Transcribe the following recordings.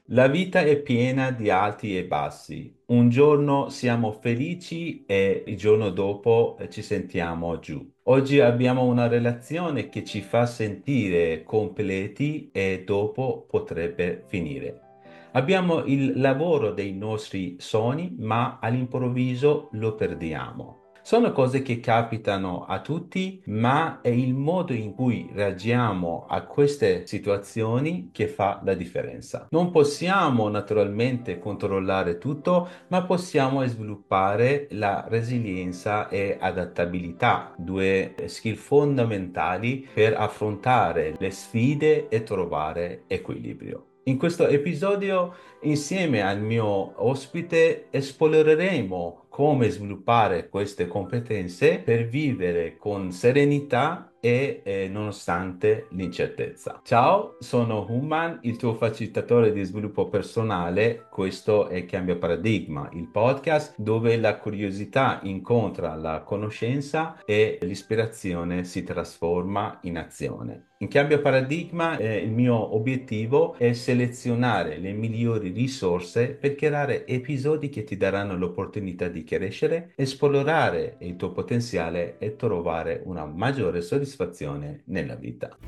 La vita è piena di alti e bassi. Un giorno siamo felici e il giorno dopo ci sentiamo giù. Oggi abbiamo una relazione che ci fa sentire completi e dopo potrebbe finire. Abbiamo il lavoro dei nostri sogni, ma all'improvviso lo perdiamo. Sono cose che capitano a tutti, ma è il modo in cui reagiamo a queste situazioni che fa la differenza. Non possiamo naturalmente controllare tutto, ma possiamo sviluppare la resilienza e adattabilità, due skill fondamentali per affrontare le sfide e trovare equilibrio. In questo episodio, insieme al mio ospite, esploreremo come sviluppare queste competenze per vivere con serenità e nonostante l'incertezza. Ciao, sono Human, il tuo facilitatore di sviluppo personale. Questo è Cambia Paradigma, il podcast dove la curiosità incontra la conoscenza e l'ispirazione si trasforma in azione. In Cambio Paradigma, il mio obiettivo è selezionare le migliori risorse per creare episodi che ti daranno l'opportunità di crescere, esplorare il tuo potenziale e trovare una maggiore soddisfazione nella vita.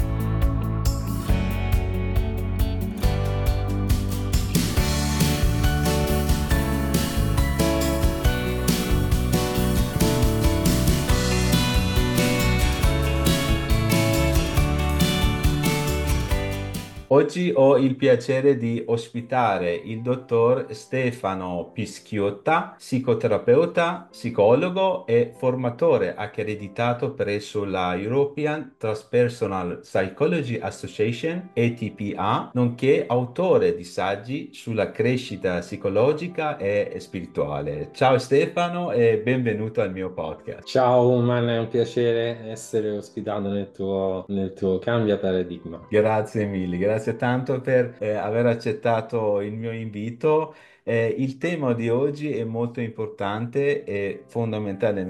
Oggi ho il piacere di ospitare il dottor Stefano Pischiotta, psicoterapeuta, psicologo e formatore accreditato presso la European Transpersonal Psychology Association, ETPA, nonché autore di saggi sulla crescita psicologica e spirituale. Ciao Stefano e benvenuto al mio podcast. Ciao, Man, è un piacere essere ospitato nel tuo Cambia Paradigma. Grazie mille, grazie tanto per aver accettato il mio invito. Il tema di oggi è molto importante e fondamentale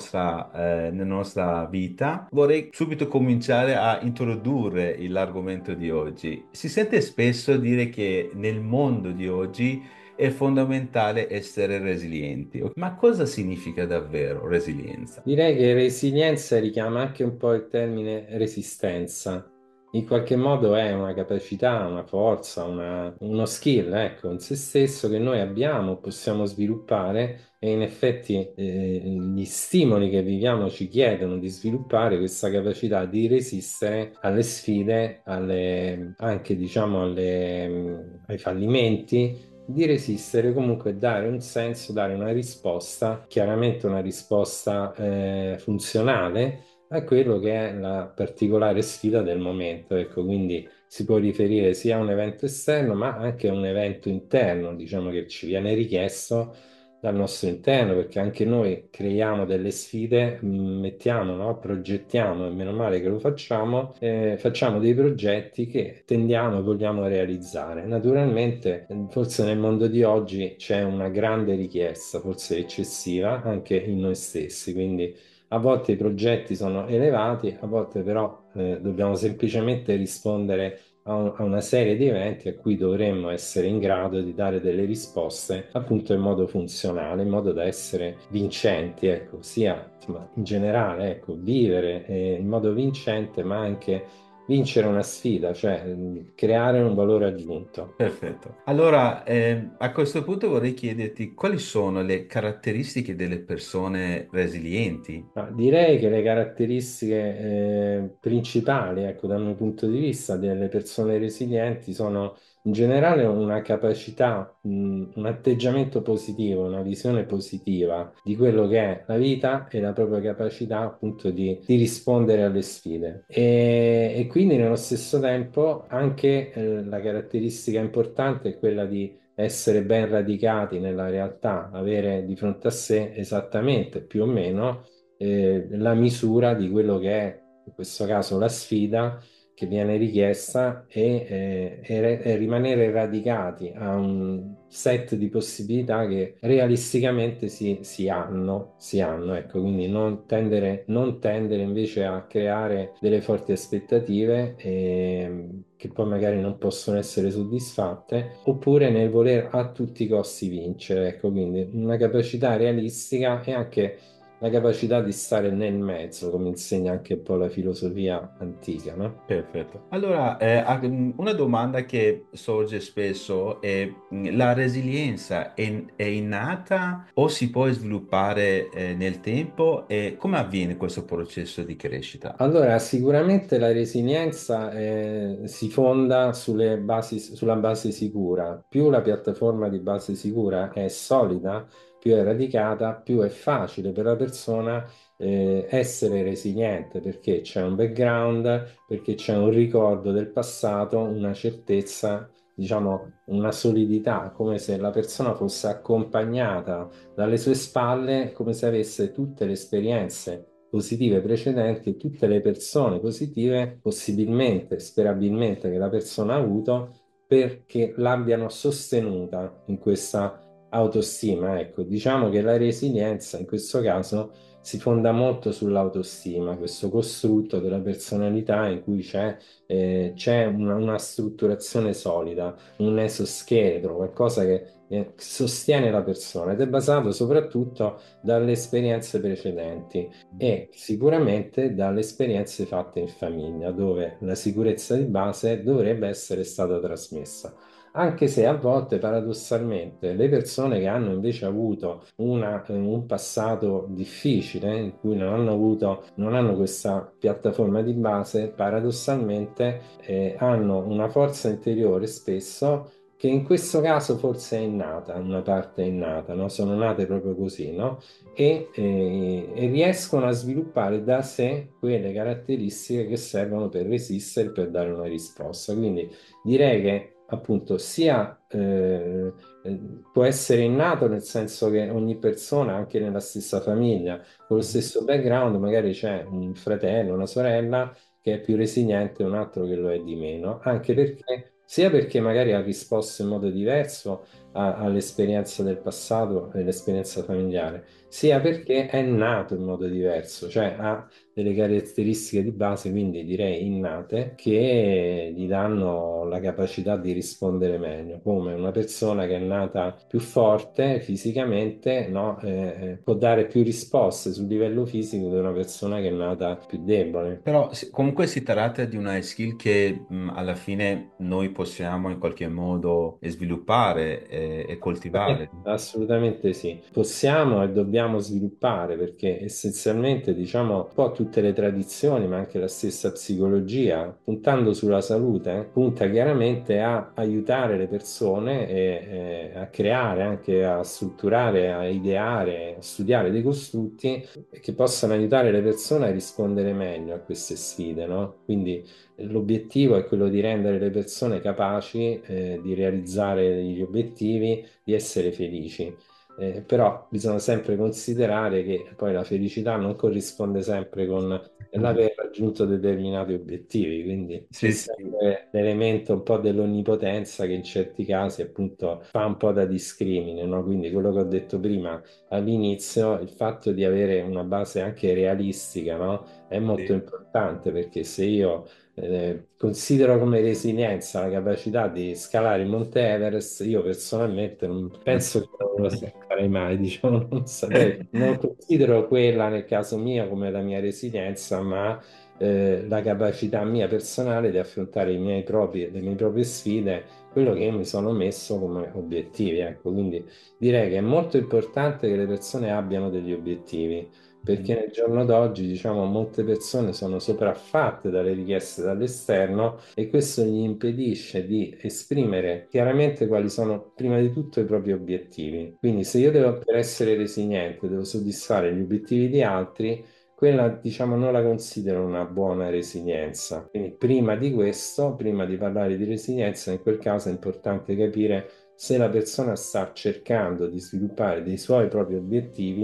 nella nostra vita. Vorrei subito cominciare a introdurre l'argomento di oggi. Si sente spesso dire che nel mondo di oggi è fondamentale essere resilienti. Ma cosa significa davvero resilienza? Direi che resilienza richiama anche un po' il termine resistenza. In qualche modo è una capacità, una forza, uno skill, ecco, in se stesso che noi abbiamo, possiamo sviluppare e in effetti gli stimoli che viviamo ci chiedono di sviluppare questa capacità di resistere alle sfide, anche diciamo ai fallimenti di resistere, comunque dare un senso, dare una risposta, chiaramente una risposta funzionale a quello che è la particolare sfida del momento. Ecco, quindi si può riferire sia a un evento esterno, ma anche a un evento interno, diciamo che ci viene richiesto dal nostro interno, perché anche noi creiamo delle sfide, mettiamo, no? Progettiamo, e meno male che lo facciamo, facciamo dei progetti che tendiamo e vogliamo realizzare. Naturalmente, forse nel mondo di oggi c'è una grande richiesta, forse eccessiva, anche in noi stessi, quindi a volte i progetti sono elevati, a volte però dobbiamo semplicemente rispondere a una serie di eventi a cui dovremmo essere in grado di dare delle risposte appunto in modo funzionale, in modo da essere vincenti, ecco, sia insomma, in generale, ecco, vivere in modo vincente, ma anche vincere una sfida, cioè creare un valore aggiunto. Perfetto. Allora, a questo punto vorrei chiederti quali sono le caratteristiche delle persone resilienti? Ma direi che le caratteristiche principali, ecco, dal mio punto di vista delle persone resilienti sono in generale una capacità, un atteggiamento positivo, una visione positiva di quello che è la vita e la propria capacità appunto di rispondere alle sfide. E quindi nello stesso tempo anche la caratteristica importante è quella di essere ben radicati nella realtà, avere di fronte a sé esattamente più o meno la misura di quello che è, in questo caso, la sfida che viene richiesta e rimanere radicati a un set di possibilità che realisticamente si hanno, ecco, quindi non tendere invece a creare delle forti aspettative che poi magari non possono essere soddisfatte, oppure nel voler a tutti i costi vincere, ecco, quindi una capacità realistica e anche la capacità di stare nel mezzo, come insegna anche un po' la filosofia antica, no? Perfetto. Allora, una domanda che sorge spesso è la resilienza è innata o si può sviluppare nel tempo e come avviene questo processo di crescita? Allora, sicuramente la resilienza si fonda sulla base sicura. Più la piattaforma di base sicura è solida, più è radicata, più è facile per la persona essere resiliente perché c'è un background, perché c'è un ricordo del passato, una certezza, diciamo, una solidità, come se la persona fosse accompagnata dalle sue spalle, come se avesse tutte le esperienze positive precedenti e tutte le persone positive, possibilmente, sperabilmente, che la persona ha avuto perché l'abbiano sostenuta in questa autostima. Ecco, diciamo che la resilienza in questo caso si fonda molto sull'autostima, questo costrutto della personalità in cui c'è una strutturazione solida, un esoscheletro, qualcosa che sostiene la persona ed è basato soprattutto dalle esperienze precedenti e sicuramente dalle esperienze fatte in famiglia, dove la sicurezza di base dovrebbe essere stata trasmessa. Anche se a volte, paradossalmente, le persone che hanno invece avuto un passato difficile, in cui non hanno questa piattaforma di base, paradossalmente hanno una forza interiore spesso che in questo caso forse è innata, una parte è innata, no? Sono nate proprio così, no? E riescono a sviluppare da sé quelle caratteristiche che servono per resistere, per dare una risposta. Quindi direi che appunto può essere innato nel senso che ogni persona, anche nella stessa famiglia, con lo Mhm. stesso background, magari c'è un fratello, una sorella che è più resiliente e un altro che lo è di meno, anche Sì. perché sia perché magari ha risposto in modo diverso all'esperienza del passato e l'esperienza familiare, sia perché è nato in modo diverso, cioè ha delle caratteristiche di base, quindi direi innate, che gli danno la capacità di rispondere meglio, come una persona che è nata più forte fisicamente, no? Può dare più risposte sul livello fisico di una persona che è nata più debole. Però comunque si tratta di una skill che alla fine noi possiamo in qualche modo sviluppare e coltivare. Assolutamente sì, possiamo e dobbiamo sviluppare perché essenzialmente diciamo un po' tutte le tradizioni, ma anche la stessa psicologia, puntando sulla salute, punta chiaramente a aiutare le persone e a creare, anche a strutturare, a ideare, a studiare dei costrutti che possano aiutare le persone a rispondere meglio a queste sfide, no? Quindi l'obiettivo è quello di rendere le persone capaci, di realizzare gli obiettivi di essere felici. Però bisogna sempre considerare che poi la felicità non corrisponde sempre con l'aver raggiunto determinati obiettivi, quindi c'è Sì, sì, sempre l'elemento un po' dell'onnipotenza che in certi casi appunto fa un po' da discrimine, no? Quindi quello che ho detto prima all'inizio, il fatto di avere una base anche realistica, no? È molto sì. importante perché se io considero come resilienza la capacità di scalare il Monte Everest. Io personalmente non penso che non lo farei mai, diciamo, non saprei, non considero quella nel caso mio come la mia resilienza, ma la capacità mia personale di affrontare le mie proprie sfide, quello che io mi sono messo come obiettivi. Ecco, quindi direi che è molto importante che le persone abbiano degli obiettivi perché nel giorno d'oggi, diciamo, molte persone sono sopraffatte dalle richieste dall'esterno e questo gli impedisce di esprimere chiaramente quali sono prima di tutto i propri obiettivi. Quindi se io devo, per essere resiliente, devo soddisfare gli obiettivi di altri, quella, diciamo, non la considero una buona resilienza. Quindi prima di questo, prima di parlare di resilienza, in quel caso è importante capire se la persona sta cercando di sviluppare dei suoi propri obiettivi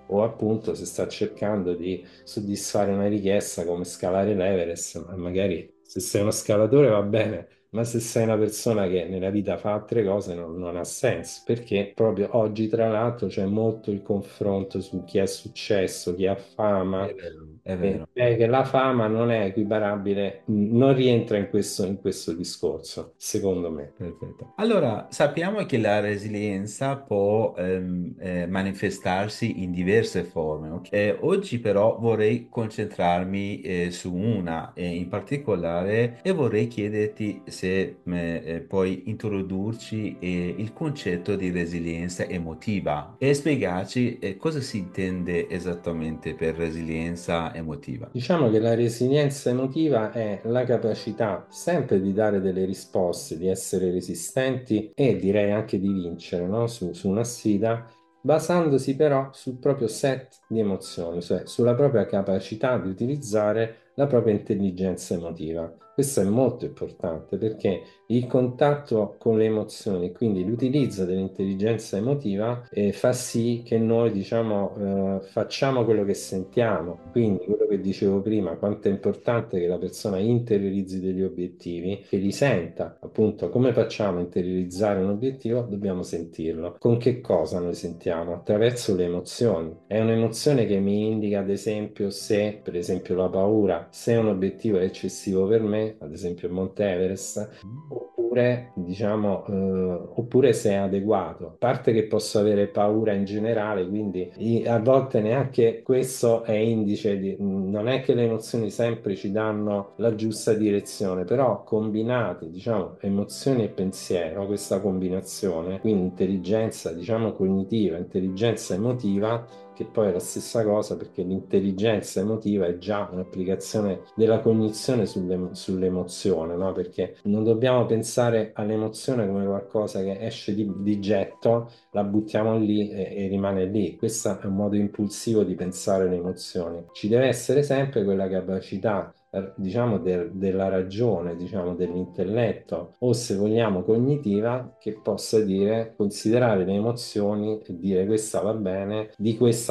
o appunto se sta cercando di soddisfare una richiesta come scalare l'Everest, ma magari se sei uno scalatore va bene, ma se sei una persona che nella vita fa altre cose non ha senso, perché proprio oggi tra l'altro c'è molto il confronto su chi è successo, chi ha fama, È vero, è e vero. che la fama non è equiparabile, non rientra in questo discorso, secondo me. Perfetto. Allora, sappiamo che la resilienza può manifestarsi in diverse forme, ok? Oggi però vorrei concentrarmi su una in particolare e vorrei chiederti se puoi introdurci il concetto di resilienza emotiva e spiegarci cosa si intende esattamente per resilienza emotiva. Diciamo che la resilienza emotiva è la capacità sempre di dare delle risposte, di essere resistenti e direi anche di vincere, no? Su una sfida, basandosi però sul proprio set di emozioni, cioè sulla propria capacità di utilizzare la propria intelligenza emotiva. Questo è molto importante perché il contatto con le emozioni, quindi l'utilizzo dell'intelligenza emotiva, fa sì che noi, diciamo, facciamo quello che sentiamo. Quindi, quello che dicevo prima, quanto è importante che la persona interiorizzi degli obiettivi, che li senta. Appunto, come facciamo a interiorizzare un obiettivo? Dobbiamo sentirlo. Con che cosa noi sentiamo? Attraverso le emozioni. È un'emozione che mi indica, ad esempio, se, per esempio, la paura, se un obiettivo è eccessivo per me, ad esempio il Monte Everest, oppure, diciamo, oppure se è adeguato. A parte che posso avere paura in generale, quindi a volte neanche questo è indice di... Non è che le emozioni sempre ci danno la giusta direzione, però combinate, diciamo, emozioni e pensiero, questa combinazione, quindi intelligenza, diciamo, cognitiva, intelligenza emotiva, che poi è la stessa cosa perché l'intelligenza emotiva è già un'applicazione della cognizione sull'emozione, no? Perché non dobbiamo pensare all'emozione come qualcosa che esce di getto, la buttiamo lì e rimane lì. Questo è un modo impulsivo di pensare alle emozioni. Ci deve essere sempre quella capacità, diciamo, della ragione, diciamo, dell'intelletto, o se vogliamo cognitiva, che possa dire, considerare le emozioni e dire questa va bene, di questa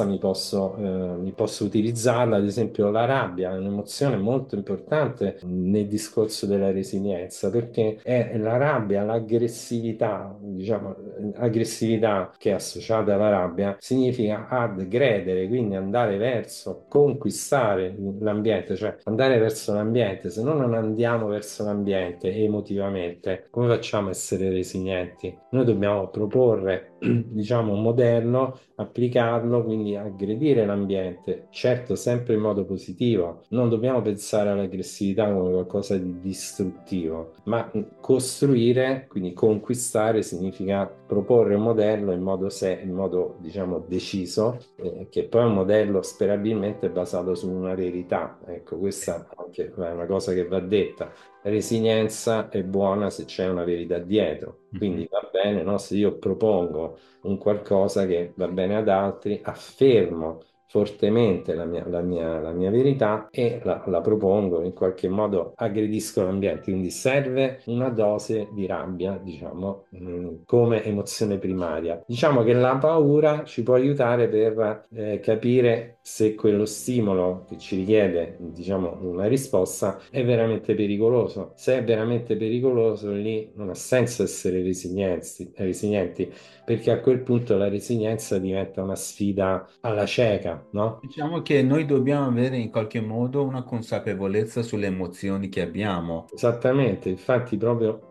mi posso utilizzarla, ad esempio la rabbia è un'emozione molto importante nel discorso della resilienza, perché è la rabbia, l'aggressività, diciamo, aggressività che è associata alla rabbia significa aggredere, quindi andare verso, conquistare l'ambiente, cioè andare verso l'ambiente. Se no non andiamo verso l'ambiente emotivamente, come facciamo a essere resilienti? Noi dobbiamo proporre, diciamo, un modello, applicarlo, quindi aggredire l'ambiente, certo sempre in modo positivo. Non dobbiamo pensare all'aggressività come qualcosa di distruttivo, ma costruire, quindi conquistare, significa proporre un modello in modo, diciamo, deciso, che poi è un modello sperabilmente basato su una verità. Ecco, questa anche è una cosa che va detta. Resilienza è buona se c'è una verità dietro. Mhm. Quindi va bene, no? Se io propongo un qualcosa che va bene ad altri, affermo fortemente la mia verità e la propongo, in qualche modo aggredisco l'ambiente, quindi serve una dose di rabbia, diciamo, come emozione primaria. Diciamo che la paura ci può aiutare per capire se quello stimolo che ci richiede, diciamo, una risposta è veramente pericoloso. Se è veramente pericoloso, lì non ha senso essere resilienti, perché a quel punto la resilienza diventa una sfida alla cieca, no? Diciamo che noi dobbiamo avere in qualche modo una consapevolezza sulle emozioni che abbiamo. Esattamente, infatti proprio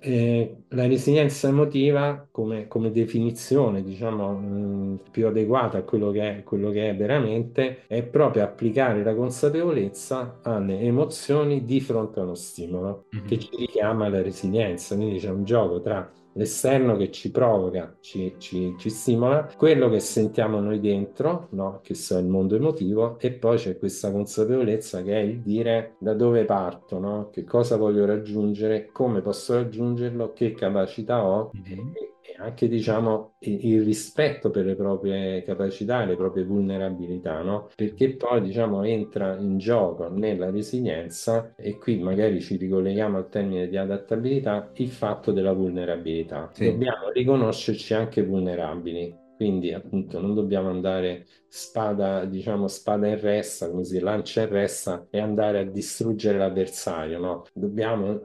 la resilienza emotiva come definizione, diciamo, più adeguata a quello che è veramente, è proprio applicare la consapevolezza alle emozioni di fronte a uno stimolo che Mhm. ci richiama alla resilienza. Quindi c'è un gioco tra l'esterno che ci provoca, ci stimola, quello che sentiamo noi dentro, no? Che so, il mondo emotivo, e poi c'è questa consapevolezza che è il dire da dove parto, no? Che cosa voglio raggiungere, come posso raggiungerlo, che capacità ho Mhm. e anche, diciamo, il rispetto per le proprie capacità e le proprie vulnerabilità, no? Perché poi, diciamo, entra in gioco nella resilienza, e qui magari ci ricolleghiamo al termine di adattabilità, il fatto della vulnerabilità. Sì. Dobbiamo riconoscerci anche vulnerabili. Quindi, appunto, non dobbiamo andare spada, diciamo, spada in ressa, come si lancia in ressa e andare a distruggere l'avversario, no? Dobbiamo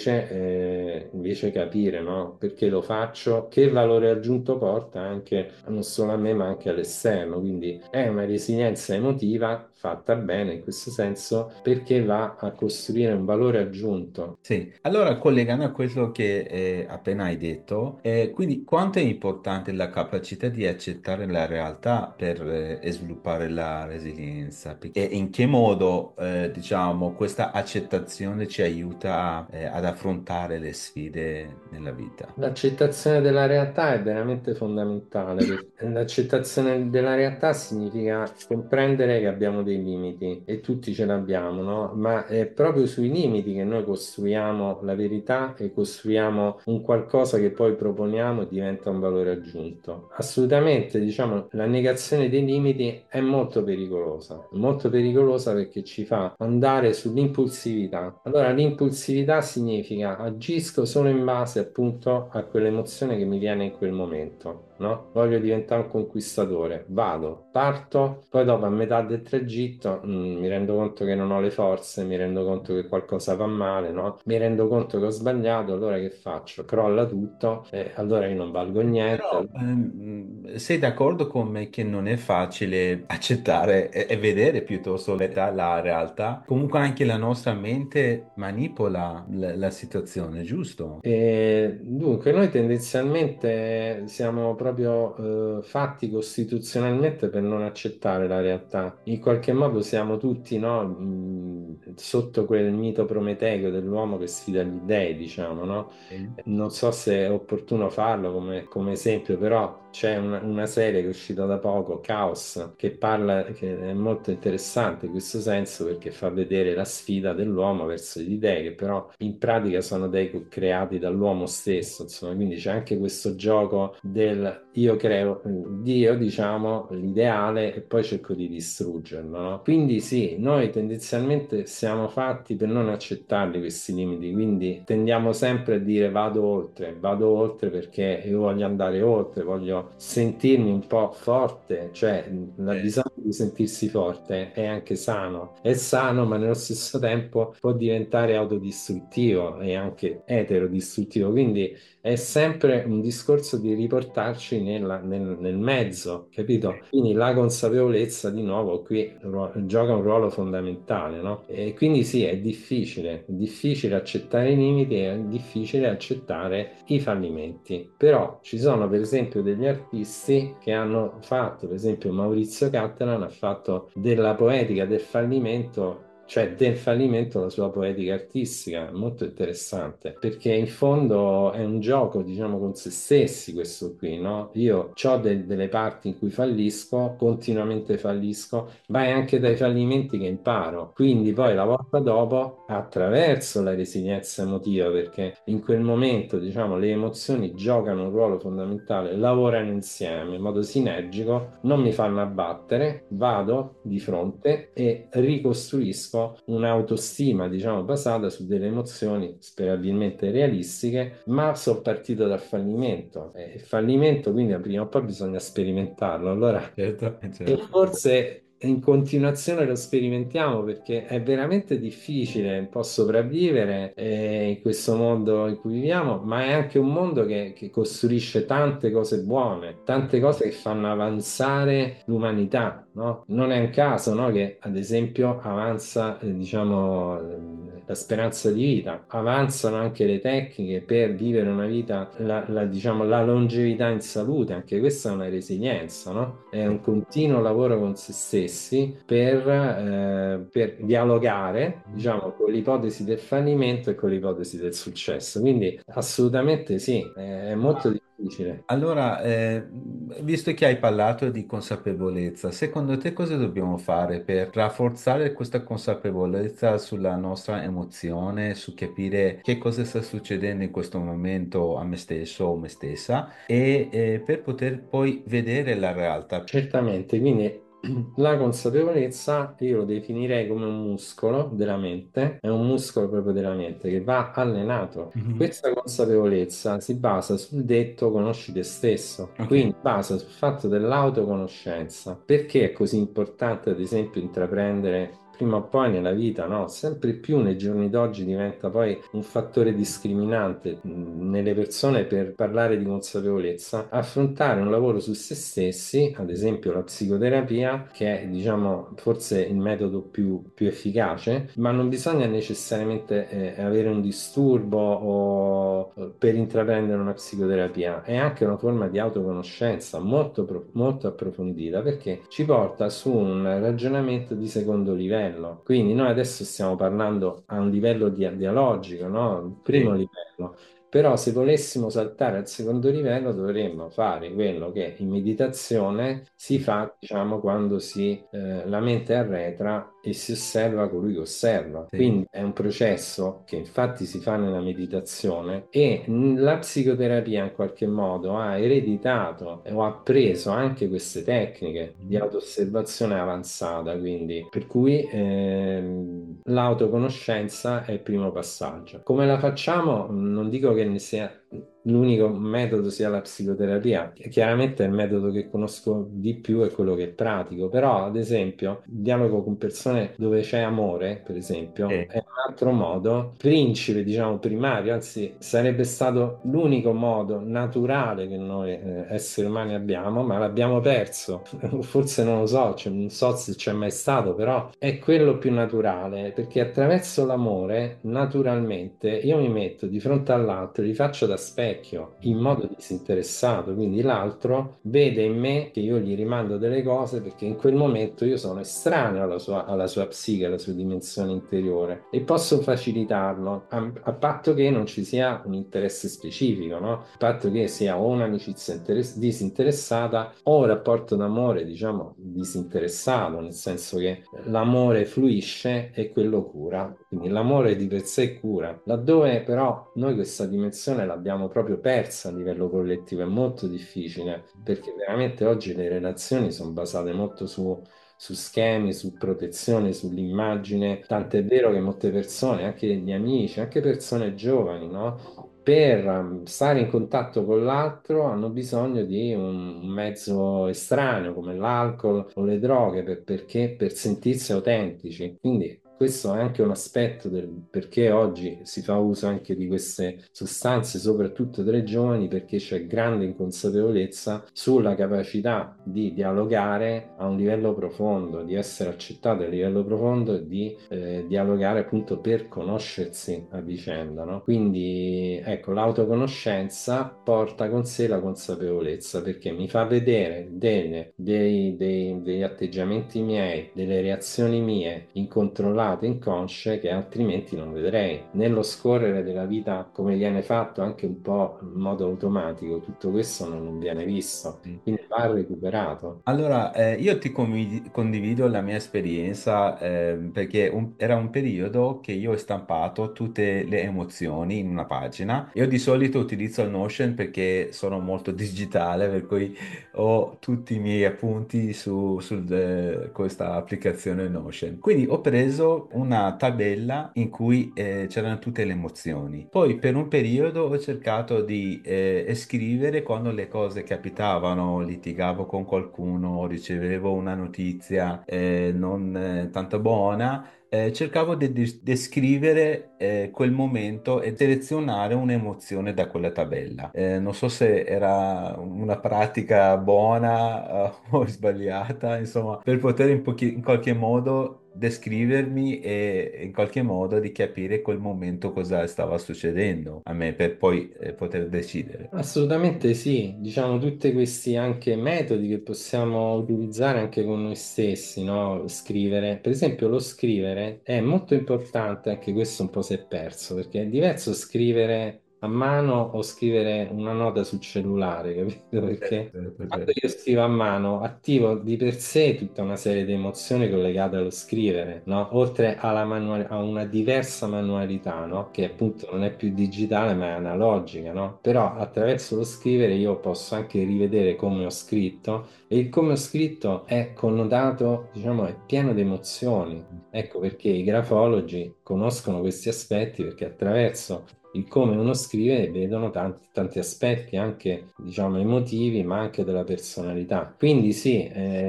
invece capire, no? Perché lo faccio, che valore aggiunto porta anche non solo a me, ma anche all'esterno. Quindi è una resilienza emotiva fatta bene in questo senso perché va a costruire un valore aggiunto. Sì, allora collegando a quello che appena hai detto, quindi quanto è importante la capacità di accettare la realtà per sviluppare la resilienza? E in che modo, diciamo, questa accettazione ci aiuta ad affrontare le sfide nella vita? L'accettazione della realtà è veramente fondamentale, perché l'accettazione della realtà significa comprendere che abbiamo dei limiti e tutti ce l'abbiamo, no? Ma è proprio sui limiti che noi costruiamo la verità e costruiamo un qualcosa che poi proponiamo e diventa un valore aggiunto. Assolutamente, diciamo, la negazione dei limiti è molto pericolosa perché ci fa andare sull'impulsività. Allora, l'impulsività significa agisco solo in base appunto a quell'emozione che mi viene in quel momento, no? Voglio diventare un conquistatore, vado, parto, poi dopo a metà del tragitto mi rendo conto che non ho le forze, mi rendo conto che qualcosa va male, no? Mi rendo conto che ho sbagliato, allora che faccio? Crolla tutto, e allora io non valgo niente. Però sei d'accordo con me che non è facile accettare e vedere piuttosto la realtà? Comunque anche la nostra mente manipola la situazione, giusto? E dunque, noi tendenzialmente siamo proprio fatti costituzionalmente per non accettare la realtà. In qualche modo siamo tutti, no, sotto quel mito prometeico dell'uomo che sfida gli dèi, diciamo, no? Sì. Non so se è opportuno farlo come esempio, però c'è una serie che è uscita da poco, Chaos, che parla, che è molto interessante in questo senso perché fa vedere la sfida dell'uomo verso gli dèi, che però in pratica sono dei creati dall'uomo stesso, insomma, quindi c'è anche questo gioco del io creo Dio, diciamo, l'ideale e poi cerco di distruggerlo, no? Quindi sì, noi tendenzialmente siamo fatti per non accettarli questi limiti, quindi tendiamo sempre a dire vado oltre perché io voglio andare oltre, voglio sentirmi un po' forte, cioè il Eh, bisogno di sentirsi forte è anche sano, è sano, ma nello stesso tempo può diventare autodistruttivo e anche eterodistruttivo, quindi è sempre un discorso di riportarci nel mezzo, capito? Quindi la consapevolezza di nuovo qui gioca un ruolo fondamentale, no? E quindi sì, è difficile accettare i limiti, è difficile accettare i fallimenti. Però ci sono per esempio degli artisti che hanno fatto, per esempio Maurizio Cattelan ha fatto della poetica del fallimento, cioè del fallimento la sua poetica artistica, molto interessante, perché in fondo è un gioco, diciamo, con se stessi questo qui, no? Io ho delle parti in cui fallisco, continuamente fallisco, ma è anche dai fallimenti che imparo. Quindi poi la volta dopo, attraverso la resilienza emotiva, perché in quel momento, diciamo, le emozioni giocano un ruolo fondamentale, lavorano insieme in modo sinergico, non mi fanno abbattere, vado di fronte e ricostruisco un'autostima, diciamo, basata su delle emozioni sperabilmente realistiche, ma sono partito dal fallimento. E il fallimento, quindi, prima o poi bisogna sperimentarlo. Allora, certo, e certo. forse in continuazione lo sperimentiamo perché è veramente difficile un po' sopravvivere in questo mondo in cui viviamo, ma è anche un mondo che costruisce tante cose buone, tante cose che fanno avanzare l'umanità, no? Non è un caso, no, che ad esempio avanza, diciamo, la speranza di vita, avanzano anche le tecniche per vivere una vita, diciamo, la longevità in salute, anche questa è una resilienza, no? È un continuo lavoro con se stessi per dialogare, diciamo, con l'ipotesi del fallimento e con l'ipotesi del successo. Quindi assolutamente sì, è molto difficile. Allora, visto che hai parlato di consapevolezza, secondo te cosa dobbiamo fare per rafforzare questa consapevolezza sulla nostra emozione, su capire che cosa sta succedendo in questo momento a me stesso o me stessa e per poter poi vedere la realtà? Certamente, quindi La consapevolezza io lo definirei come un muscolo della mente, è un muscolo proprio della mente che va allenato. Mhm. Questa consapevolezza si basa sul detto conosci te stesso, Ok, quindi basa sul fatto dell'autoconoscenza. Perché è così importante, ad esempio, intraprendere prima o poi nella vita, no? Sempre più nei giorni d'oggi diventa poi un fattore discriminante nelle persone per parlare di consapevolezza, affrontare un lavoro su se stessi, ad esempio la psicoterapia, che è, diciamo, forse il metodo più efficace, ma non bisogna necessariamente avere un disturbo o per intraprendere una psicoterapia, è anche una forma di autoconoscenza molto, molto approfondita perché ci porta su un ragionamento di secondo livello. Quindi noi adesso stiamo parlando a un livello dialogico, no? Il primo sì. livello. Però se volessimo saltare al secondo livello dovremmo fare quello che in meditazione si fa, diciamo, quando la mente arretra e si osserva colui che osserva. Sì. Quindi è un processo che infatti si fa nella meditazione e la psicoterapia in qualche modo ha ereditato o ha preso anche queste tecniche di Mhm. autoosservazione avanzata, quindi per cui l'autoconoscenza è il primo passaggio. Come la facciamo? Non dico che ne sia l'unico metodo sia la psicoterapia, che chiaramente è il metodo che conosco di più è quello che pratico, però ad esempio il dialogo con persone dove c'è amore, per esempio, Sì. è un altro modo, principe, diciamo primario, anzi sarebbe stato l'unico modo naturale che noi esseri umani abbiamo, ma l'abbiamo perso. Forse non lo so, cioè, non so se c'è mai stato, però è quello più naturale, perché attraverso l'amore, naturalmente, io mi metto di fronte all'altro, li faccio da specchio, in modo disinteressato, quindi l'altro vede in me che io gli rimando delle cose perché in quel momento io sono estraneo alla sua psiche, alla sua dimensione interiore e posso facilitarlo a patto che non ci sia un interesse specifico, no? A patto che sia o un'amicizia disinteressata o un rapporto d'amore, diciamo, disinteressato, nel senso che l'amore fluisce e quello cura. Quindi l'amore di per sé cura. Laddove però noi questa dimensione l'abbiamo proprio persa a livello collettivo, è molto difficile perché veramente oggi le relazioni sono basate molto su schemi, su protezione, sull'immagine. Tant'è vero che molte persone, anche gli amici, anche persone giovani, no? Per stare in contatto con l'altro hanno bisogno di un mezzo estraneo come l'alcol o le droghe perché per sentirsi autentici. Quindi questo è anche un aspetto del perché oggi si fa uso anche di queste sostanze, soprattutto tra i giovani, perché c'è grande inconsapevolezza sulla capacità di dialogare a un livello profondo, di essere accettati a livello profondo e di dialogare appunto per conoscersi a vicenda, no? Quindi ecco, l'autoconoscenza porta con sé la consapevolezza perché mi fa vedere degli atteggiamenti miei, delle reazioni mie incontrollate, inconsce che altrimenti non vedrei. Nello scorrere della vita come viene fatto anche un po' in modo automatico, tutto questo non viene visto, Sì. quindi va recuperato. Allora, io ti condivido la mia esperienza perché era un periodo che io ho stampato tutte le emozioni in una pagina. Io di solito utilizzo il Notion perché sono molto digitale, per cui ho tutti i miei appunti su questa applicazione Notion. Quindi ho preso una tabella in cui c'erano tutte le emozioni. Poi per un periodo ho cercato di scrivere quando le cose capitavano, litigavo con qualcuno, ricevevo una notizia non tanto buona. Cercavo di descrivere quel momento e selezionare un'emozione da quella tabella. Non so se era una pratica buona, o sbagliata, insomma, per poter in qualche modo descrivermi e in qualche modo di capire quel momento cosa stava succedendo a me per poi poter decidere. Assolutamente sì, diciamo tutti questi anche metodi che possiamo utilizzare anche con noi stessi, no? Scrivere, per esempio lo scrivere è molto importante, anche questo un po' si è perso, perché è diverso scrivere a mano o scrivere una nota sul cellulare, capito? Perché Certo, quando certo. io scrivo a mano attivo di per sé tutta una serie di emozioni collegate allo scrivere, no? Oltre a una diversa manualità, no? Che appunto non è più digitale ma è analogica, no? Però attraverso lo scrivere io posso anche rivedere come ho scritto e il come ho scritto è connotato, diciamo, è pieno di emozioni. Ecco perché i grafologi conoscono questi aspetti perché attraverso il come uno scrive vedono tanti, tanti aspetti, anche diciamo emotivi, ma anche della personalità. Quindi sì,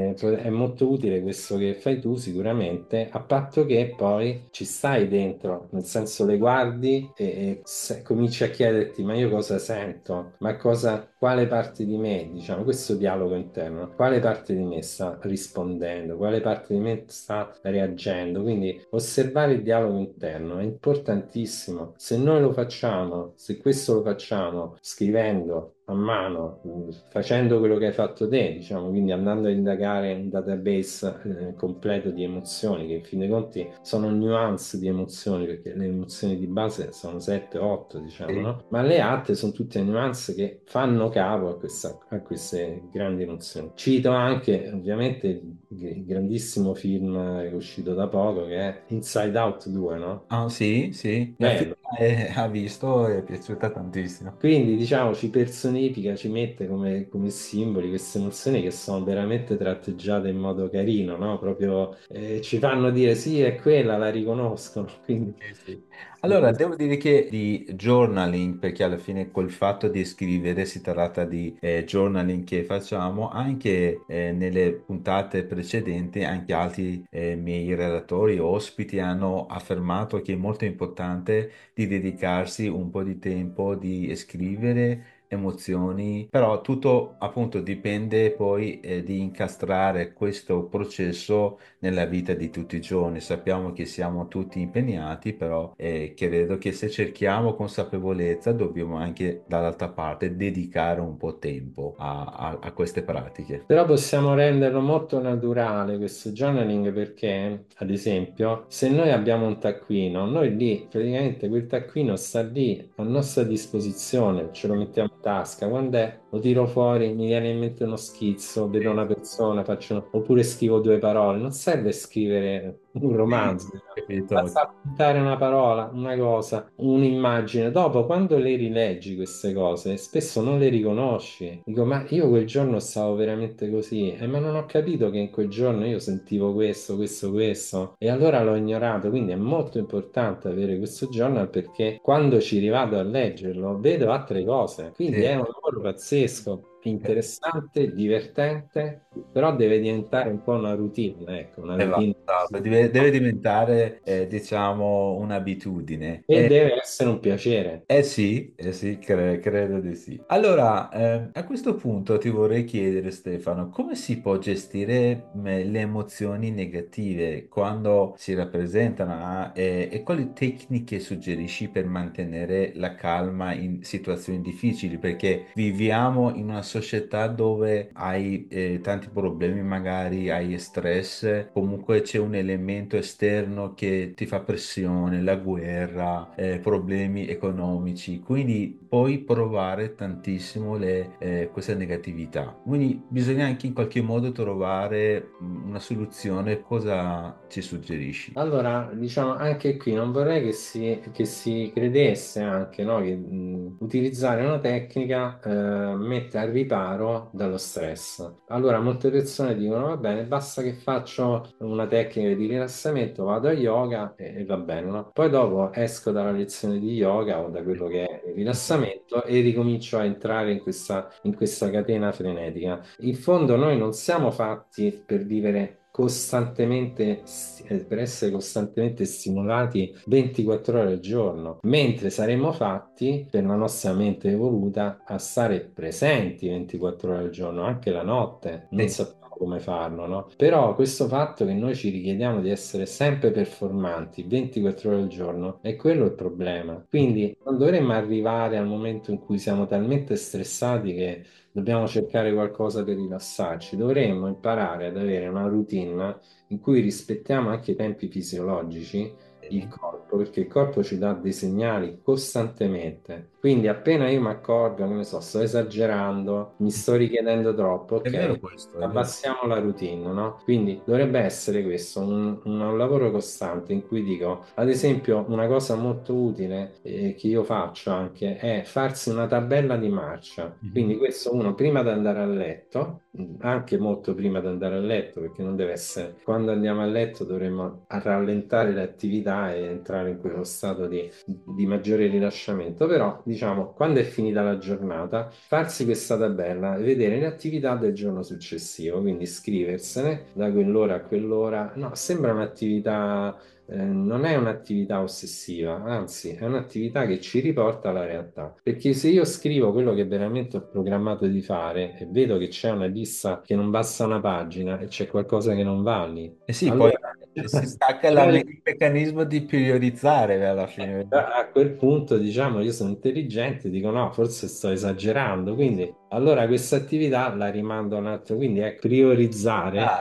è molto utile questo che fai tu sicuramente, a patto che poi ci stai dentro, nel senso le guardi e cominci a chiederti, ma io cosa sento? Ma cosa, quale parte di me, diciamo, questo dialogo interno, quale parte di me sta rispondendo, quale parte di me sta reagendo? Quindi osservare il dialogo interno è importantissimo. Se noi lo facciamo, se questo lo facciamo scrivendo a mano, facendo quello che hai fatto te, diciamo, quindi andando a indagare un database completo di emozioni, che in fin dei conti sono nuance di emozioni, perché le emozioni di base sono 7-8, diciamo, Sì. no? Ma le altre sono tutte nuance che fanno capo a queste grandi emozioni. Cito anche, ovviamente, il grandissimo film che è uscito da poco, che è Inside Out 2, no? Ah, sì, sì, mia figlia Bello. ha visto e è piaciuta tantissimo. Quindi diciamo ci personifica, ci mette come simboli queste emozioni che sono veramente tratteggiate in modo carino, no? Proprio ci fanno dire sì, è quella, la riconoscono. Quindi Sì, sì. sì, Allora, devo dire che di journaling, perché alla fine col fatto di scrivere si tratta di journaling che facciamo, anche nelle puntate precedenti, anche altri miei relatori, ospiti hanno affermato che è molto importante di dedicarsi un po' di tempo di scrivere emozioni, però tutto appunto dipende poi di incastrare questo processo nella vita di tutti i giorni. Sappiamo che siamo tutti impegnati, però credo che se cerchiamo consapevolezza dobbiamo anche dall'altra parte dedicare un po' tempo a queste pratiche. però possiamo renderlo molto naturale questo journaling perché, ad esempio, se noi abbiamo un taccuino, noi lì praticamente quel taccuino sta lì a nostra disposizione, ce lo mettiamo in tasca, quando è? Lo tiro fuori, mi viene in mente uno schizzo, vedo Sì, una persona, oppure scrivo due parole, non serve scrivere un sì, romanzo. capito? Basta puntare una parola, una cosa, un'immagine. Dopo, quando le rileggi queste cose, spesso non le riconosci. Dico, ma io quel giorno stavo veramente così, ma non ho capito che in quel giorno io sentivo questo, questo, questo, e allora l'ho ignorato. Quindi è molto importante avere questo journal perché quando ci rivado a leggerlo, vedo altre cose. Quindi Sì. è un lavoro pazzesco, interessante, divertente, però deve diventare un po' una routine, ecco, una routine. Esatto, deve diventare, diciamo, un'abitudine. E deve essere un piacere. Eh sì, credo di sì. Allora, a questo punto ti vorrei chiedere, Stefano, come si può gestire le emozioni negative quando si rappresentano, e quali tecniche suggerisci per mantenere la calma in situazioni difficili? Perché viviamo in una società dove hai tanti problemi, magari hai stress, comunque c'è un elemento esterno che ti fa pressione, la guerra, problemi economici, quindi puoi provare tantissimo questa negatività. Quindi bisogna anche in qualche modo trovare una soluzione. Cosa ci suggerisci? Allora, diciamo, anche qui non vorrei che si credesse anche, no, che utilizzare una tecnica mette al riparo dallo stress. Allora, molte persone dicono, va bene, basta che faccio una tecnica di rilassamento, vado a yoga e va bene, no? Poi dopo esco dalla lezione di yoga o da quello che è il rilassamento e ricomincio a entrare in questa catena frenetica. In fondo noi non siamo fatti per vivere costantemente, per essere costantemente stimolati 24 ore al giorno, mentre saremmo fatti per la nostra mente evoluta a stare presenti 24 ore al giorno, anche la notte, non Sì, sappiamo come farlo, no? Però questo fatto che noi ci richiediamo di essere sempre performanti 24 ore al giorno è quello il problema. Quindi non dovremmo arrivare al momento in cui siamo talmente stressati che dobbiamo cercare qualcosa per rilassarci. Dovremmo imparare ad avere una routine in cui rispettiamo anche i tempi fisiologici il corpo, perché il corpo ci dà dei segnali costantemente. Quindi appena io mi accorgo, che ne so, sto esagerando, mi sto richiedendo troppo, È vero ok, questo, è vero. abbassiamo la routine, no? Quindi dovrebbe essere questo un lavoro costante in cui dico, ad esempio, una cosa molto utile che io faccio anche è farsi una tabella di marcia. Mhm. Quindi questo uno prima di andare a letto, anche molto prima di andare a letto, perché non deve essere, quando andiamo a letto dovremmo rallentare le attività e entrare in quello stato di maggiore rilasciamento, però diciamo, quando è finita la giornata, farsi questa tabella e vedere le attività del giorno successivo, quindi scriversene da quell'ora a quell'ora. No, sembra un'attività non è un'attività ossessiva, anzi è un'attività che ci riporta alla realtà. Perché se io scrivo quello che veramente ho programmato di fare e vedo che c'è una lista che non basta una pagina e c'è qualcosa che non va lì, E sì, poi allora si stacca già il meccanismo di priorizzare alla fine. a quel punto, diciamo, io sono intelligente, dico no, forse sto esagerando, quindi allora questa attività la rimando a un altro, quindi è priorizzare,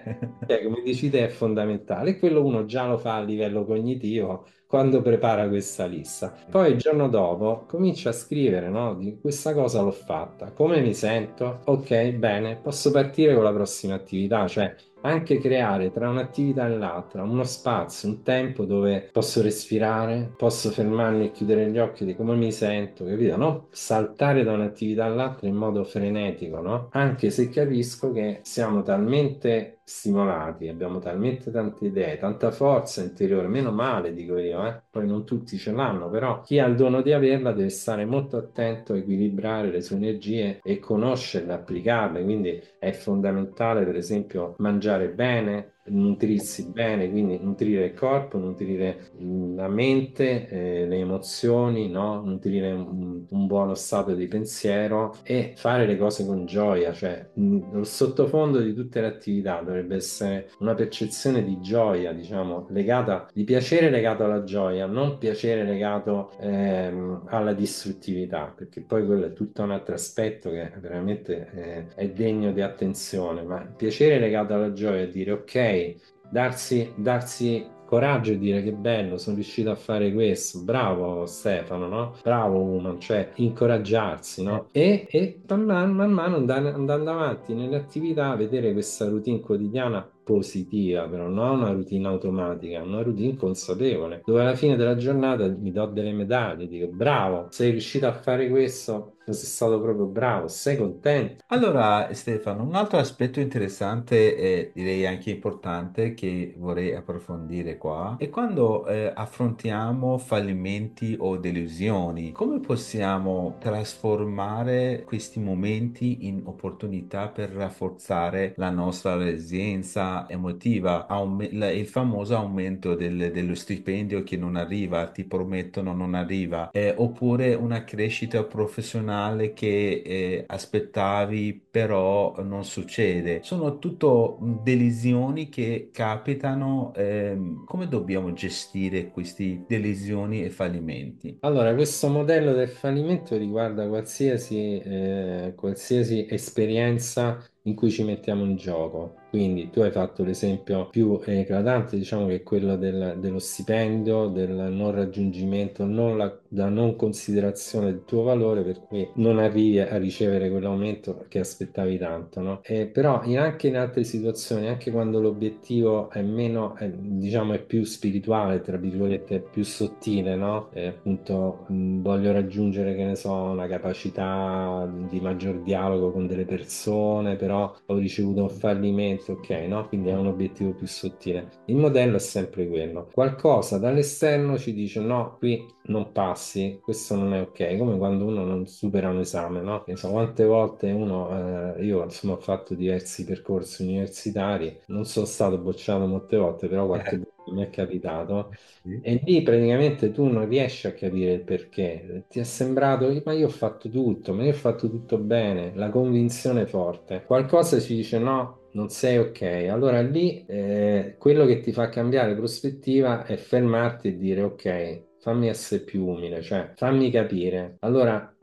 come dici te, è fondamentale e quello uno già lo fa a livello cognitivo quando prepara questa lista. Poi il giorno dopo comincia a scrivere, no? Di questa cosa l'ho fatta, come mi sento? Ok, bene, posso partire con la prossima attività, cioè anche creare tra un'attività e l'altra uno spazio, un tempo dove posso respirare, posso fermarmi e chiudere gli occhi di come mi sento, capito? No? Saltare da un'attività all'altra in modo frenetico, no? Anche se capisco che siamo talmente stimolati, abbiamo talmente tante idee, tanta forza interiore, meno male, dico io, eh? Poi non tutti ce l'hanno, però chi ha il dono di averla deve stare molto attento a equilibrare le sue energie e conoscerle, applicarle, quindi è fondamentale, per esempio, mangiare bene, nutrirsi bene, quindi nutrire il corpo, nutrire la mente, le emozioni, no? Nutrire un buono stato di pensiero e fare le cose con gioia, cioè il sottofondo di tutte le attività dovrebbe essere una percezione di gioia, diciamo, legata, di piacere legato alla gioia, non piacere legato alla distruttività, perché poi quello è tutto un altro aspetto che veramente è degno di attenzione, ma il piacere legato alla gioia è dire ok, darsi coraggio e dire che bello, sono riuscito a fare questo, bravo Stefano, no? Bravo Uman, cioè incoraggiarsi, no? E man mano andando avanti nelle attività, vedere questa routine quotidiana positiva, però non una routine automatica, una routine consapevole, dove alla fine della giornata mi do delle medaglie, dico bravo, sei riuscito a fare questo, sei stato proprio bravo, sei contento. Allora, Stefano, un altro aspetto interessante e direi anche importante che vorrei approfondire qua è quando affrontiamo fallimenti o delusioni, come possiamo trasformare questi momenti in opportunità per rafforzare la nostra resilienza emotiva, il famoso aumento dello stipendio che non arriva, ti promettono non arriva, oppure una crescita professionale che aspettavi però non succede. Sono tutto delisioni che capitano. Come dobbiamo gestire questi delisioni e fallimenti? Allora, questo modello del fallimento riguarda qualsiasi esperienza in cui ci mettiamo in gioco. Quindi tu hai fatto l'esempio più eclatante, diciamo che è quello dello stipendio, del non raggiungimento, la non considerazione del tuo valore, per cui non arrivi a ricevere quell'aumento che aspettavi tanto, no? Però anche in altre situazioni, anche quando l'obiettivo è meno, diciamo, è più spirituale, tra virgolette, è più sottile, no? Appunto, voglio raggiungere, che ne so, una capacità di maggior dialogo con delle persone, però ho ricevuto un fallimento, ok, no? Quindi è un obiettivo più sottile. Il modello è sempre quello. Qualcosa dall'esterno ci dice no, qui non passi, questo non è ok, come quando uno non supera un esame, no? Ne so, quante volte io insomma ho fatto diversi percorsi universitari, non sono stato bocciato molte volte, però qualche volta mi è capitato. Sì. E lì praticamente tu non riesci a capire il perché. Ti è sembrato, ma io ho fatto tutto, ma io ho fatto tutto bene, la convinzione forte. Qualcosa ci dice no, non sei ok. Allora lì quello che ti fa cambiare prospettiva è fermarti e dire ok, fammi essere più umile, cioè fammi capire. Allora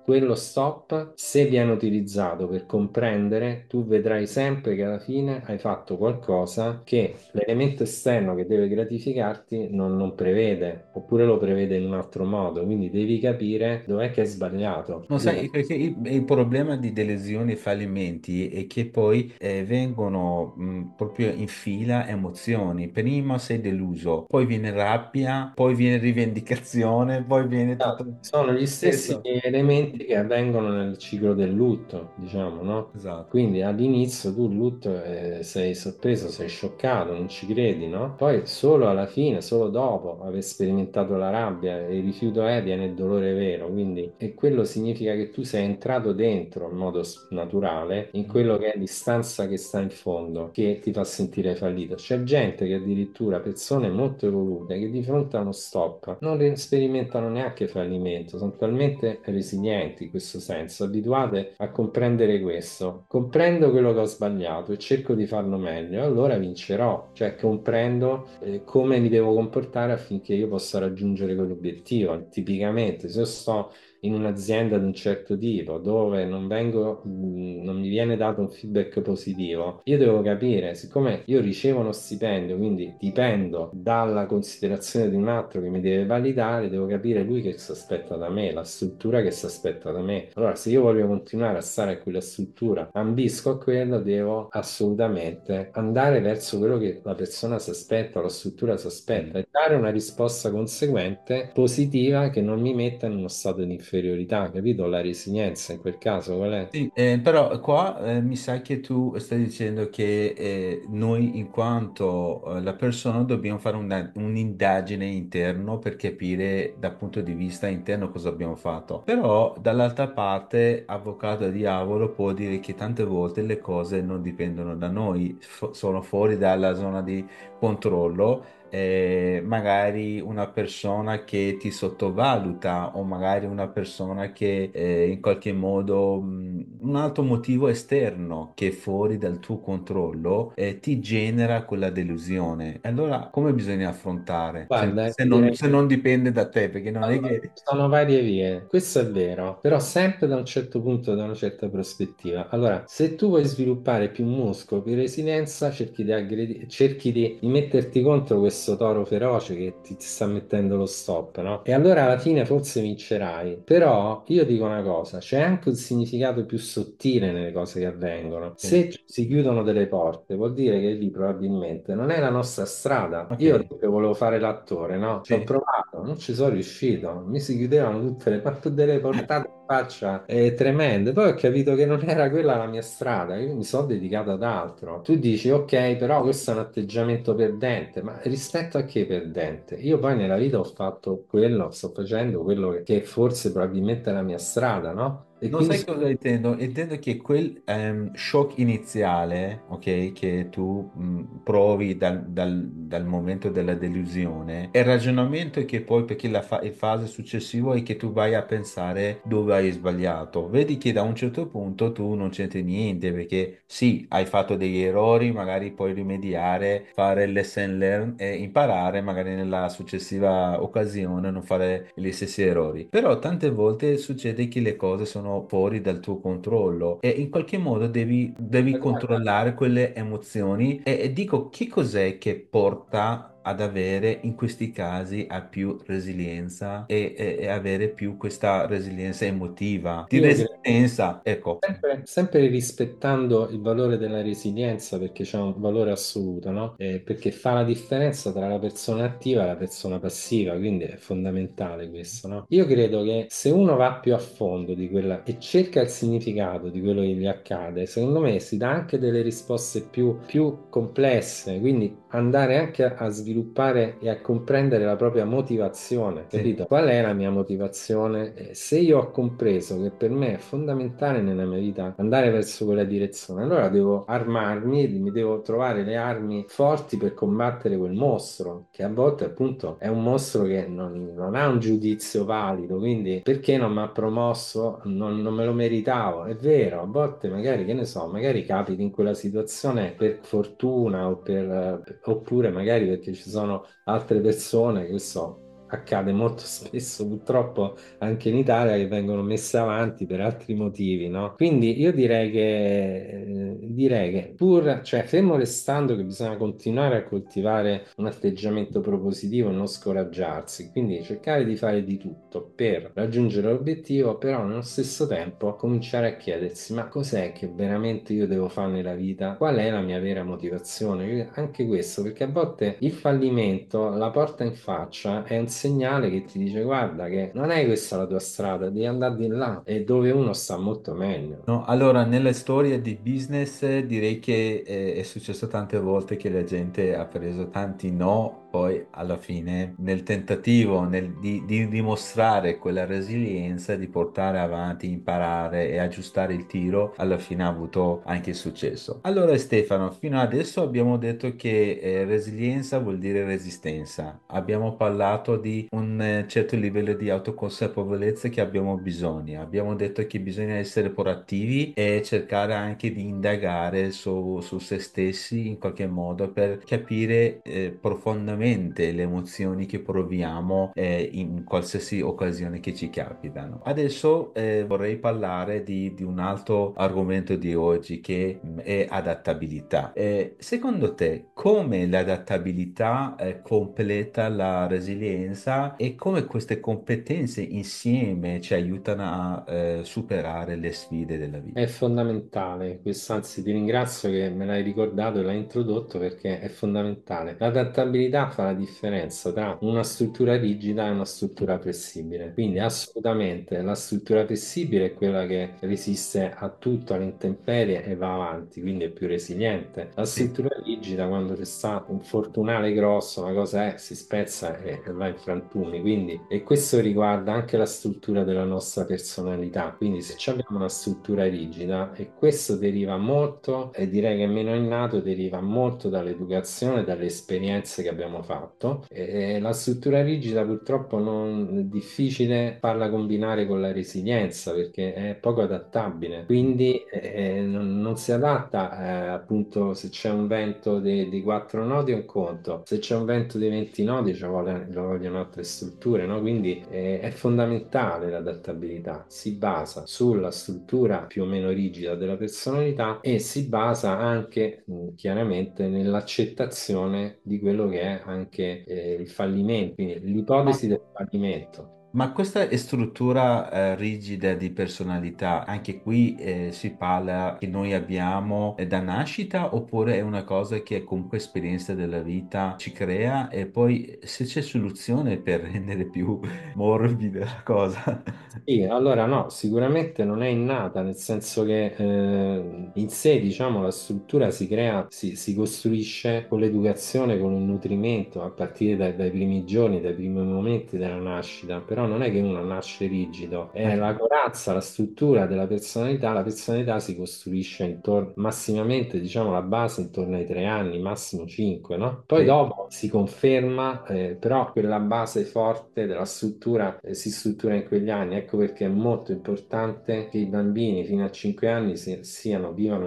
quello stop, se viene utilizzato per comprendere, tu vedrai sempre che alla fine hai fatto qualcosa che l'elemento esterno che deve gratificarti non prevede, oppure lo prevede in un altro modo. Quindi devi capire dov'è che è sbagliato. No, sai, perché il problema di lesioni e fallimenti è che poi vengono proprio in fila emozioni. Prima sei deluso, poi viene rabbia, poi viene rivendicazione, poi viene tutto Sono gli stessi questo. elementi che avvengono nel ciclo del lutto, diciamo, no? Esatto. Quindi all'inizio tu il lutto sei sorpreso, sei scioccato, non ci credi, no? Poi solo alla fine, solo dopo aver sperimentato la rabbia e il rifiuto viene il dolore vero, quindi e quello significa che tu sei entrato dentro in modo naturale in quello che è l'istanza che sta in fondo, che ti fa sentire fallito. C'è gente che addirittura, persone molto evolute, che di fronte a uno stop non sperimentano neanche fallimento, sono talmente resilienti in questo senso, abituate a comprendere questo. Comprendo quello che ho sbagliato e cerco di farlo meglio, allora vincerò, cioè comprendo come mi devo comportare affinché io possa raggiungere quell'obiettivo. Tipicamente, se io sto in un'azienda di un certo tipo dove non mi viene dato un feedback positivo, io devo capire, siccome io ricevo uno stipendio, quindi dipendo dalla considerazione di un altro che mi deve validare, devo capire lui che si aspetta da me, la struttura che si aspetta da me. Allora, se io voglio continuare a stare a quella struttura, ambisco a quello, devo assolutamente andare verso quello che la persona si aspetta, la struttura si aspetta Sì. e dare una risposta conseguente, positiva, che non mi metta in uno stato di inferiorità, capito? La resilienza in quel caso qual è? Sì, però qua mi sa che tu stai dicendo che noi in quanto la persona dobbiamo fare un'indagine interno per capire dal punto di vista interno cosa abbiamo fatto. Però dall'altra parte, avvocato diavolo può dire che tante volte le cose non dipendono da noi, sono fuori dalla zona di controllo. Magari una persona che ti sottovaluta o magari una persona che in qualche modo un altro motivo esterno che è fuori dal tuo controllo ti genera quella delusione. E allora come bisogna affrontare? Se, Guarda, se ti non, direi se non dipende da te, perché non è allora, che... ci sono varie vie, questo è vero, però sempre da un certo punto, da una certa prospettiva. Allora, se tu vuoi sviluppare più muscolo, più resilienza, cerchi di metterti contro questo toro feroce che ti sta mettendo lo stop, no? E allora alla fine forse vincerai. Però io dico una cosa, c'è anche un significato più sottile nelle cose che avvengono. Sì. Se si chiudono delle porte, vuol dire che lì probabilmente non è la nostra strada. Io ad Ok, esempio volevo fare l'attore, no? Ci ho sì. provato, non ci sono riuscito. Mi si chiudevano tutte le porte delle portate in faccia tremende. Poi ho capito che non era quella la mia strada, io mi sono dedicato ad altro. Tu dici, ok, però questo è un atteggiamento perdente, ma rispetto a che perdente? Io poi nella vita ho fatto quello, sto facendo quello che forse probabilmente è la mia strada, no? E Non quindi sai cosa intendo? Intendo che quel shock iniziale, ok, che tu provi dal momento della delusione, è il ragionamento che poi, perché il fase successivo è che tu vai a pensare dove hai sbagliato. Vedi che da un certo punto tu non c'entri niente, perché sì, hai fatto degli errori, magari puoi rimediare, fare il lesson learn e imparare magari nella successiva occasione a non fare gli stessi errori. Però tante volte succede che le cose sono fuori dal tuo controllo e in qualche modo devi guarda, controllare quelle emozioni e dico che cos'è che porta ad avere in questi casi a più resilienza e avere più questa resilienza emotiva, di io credo. resistenza, ecco. Sempre rispettando il valore della resilienza perché c'è un valore assoluto, no? Perché fa la differenza tra la persona attiva e la persona passiva, quindi è fondamentale questo, no? Io credo che se uno va più a fondo di quella e cerca il significato di quello che gli accade, secondo me si dà anche delle risposte più complesse, quindi andare anche a sviluppare e a comprendere la propria motivazione, Sì. capito? Qual è la mia motivazione? Se io ho compreso che per me è fondamentale nella mia vita andare verso quella direzione, allora devo armarmi, mi devo trovare le armi forti per combattere quel mostro, che a volte appunto è un mostro che non ha un giudizio valido, quindi perché non mi ha promosso? Non me lo meritavo, è vero, a volte magari, che ne so, magari capiti in quella situazione per fortuna oppure magari perché ci sono altre persone che so, accade molto spesso purtroppo anche in Italia, che vengono messe avanti per altri motivi, no? Quindi io direi che pur, cioè, fermo restando che bisogna continuare a coltivare un atteggiamento propositivo e non scoraggiarsi, quindi cercare di fare di tutto per raggiungere l'obiettivo, però nello stesso tempo cominciare a chiedersi: ma cos'è che veramente io devo fare nella vita? Qual è la mia vera motivazione? Anche questo, perché a volte il fallimento, la porta in faccia, è un segnale che ti dice: guarda che non è questa la tua strada, devi andare di là, e dove uno sta molto meglio. No, allora, nella storia di business direi che è successo tante volte che la gente ha preso tanti no, poi alla fine nel tentativo di dimostrare quella resilienza, di portare avanti, imparare e aggiustare il tiro, alla fine ha avuto anche successo. Allora Stefano, fino adesso abbiamo detto che resilienza vuol dire resistenza. Abbiamo parlato di un certo livello di autoconsapevolezza che abbiamo bisogno. Abbiamo detto che bisogna essere proattivi e cercare anche di indagare su se stessi in qualche modo per capire profondamente le emozioni che proviamo in qualsiasi occasione che ci capitano. Adesso vorrei parlare di un altro argomento di oggi che è adattabilità. Secondo te, come l'adattabilità completa la resilienza e come queste competenze insieme ci aiutano a superare le sfide della È vita? fondamentale, questo anzi ti ringrazio che me l'hai ricordato e l'hai introdotto, perché è fondamentale. L'adattabilità fa la differenza tra una struttura rigida e una struttura flessibile. Quindi assolutamente la struttura flessibile è quella che resiste a tutto, all'intemperie e va avanti, quindi è più resiliente. La Sì, struttura rigida, quando c'è stato un fortunale grosso, una cosa si spezza e va in frantumi. Quindi, e questo riguarda anche la struttura della nostra personalità. Quindi se sì, ci abbiamo una struttura rigida, e questo deriva molto, e direi che meno innato, deriva molto dall'educazione, dalle esperienze che abbiamo fatto. E la struttura rigida purtroppo non, è difficile farla combinare con la resilienza, perché è poco adattabile. Quindi non si adatta, appunto, se c'è un vento di 4 nodi è un conto, se c'è un vento di 20 nodi ci vogliono altre strutture, no? Quindi è fondamentale l'adattabilità, si basa sulla struttura più o meno rigida della personalità, e si basa anche chiaramente nell'accettazione di quello che è anche il fallimento, quindi Ma l'ipotesi del fallimento. Ma questa è struttura rigida di personalità, anche qui si parla che noi abbiamo da nascita oppure è una cosa che comunque esperienza della vita ci crea e poi se c'è soluzione per rendere più morbida la cosa. Sì, allora no, sicuramente non è innata, nel senso che in sé, diciamo, la struttura si crea, si costruisce con l'educazione, con il nutrimento, a partire dai primi giorni, dai primi momenti della nascita, però non è che uno nasce rigido, è Ok, la corazza, la struttura della personalità. La personalità si costruisce intorno, massimamente, diciamo, la base intorno ai 3 anni, massimo 5, no? Poi sì, dopo si conferma, però quella base forte della struttura si struttura in quegli anni. Ecco perché è molto importante che i bambini fino a 5 anni vivano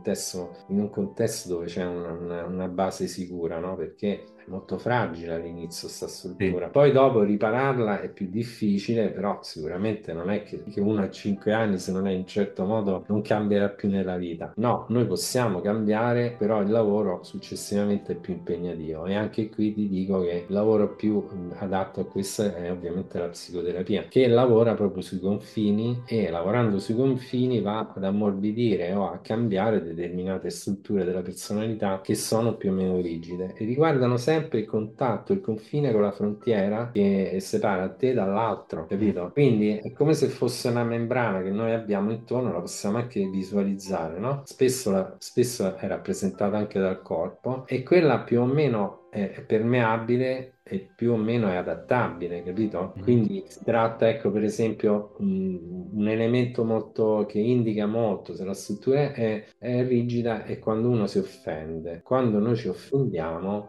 in un contesto dove c'è una base sicura, no? Perché è molto fragile all'inizio sta sì. struttura. Poi dopo ripararla è più difficile, però sicuramente non è che uno a 5 anni, se non è in un certo modo, non cambierà più nella vita. No, noi possiamo cambiare, però il lavoro successivamente è più impegnativo, e anche qui ti dico che il lavoro più adatto a questo è ovviamente la psicoterapia, che lavora proprio sui confini, e lavorando sui confini va ad ammorbidire o a cambiare determinate strutture della personalità che sono più o meno rigide, e riguardano sempre il contatto, il confine con la frontiera che separa te dall'altro, capito? Quindi è come se fosse una membrana che noi abbiamo intorno, la possiamo anche visualizzare, no? Spesso è rappresentata anche dal corpo, e quella più o meno è permeabile e più o meno è adattabile, capito? Mhm. Quindi si tratta, ecco, per esempio, un elemento molto che indica molto se la struttura è rigida è quando uno si offende. Quando noi ci offendiamo,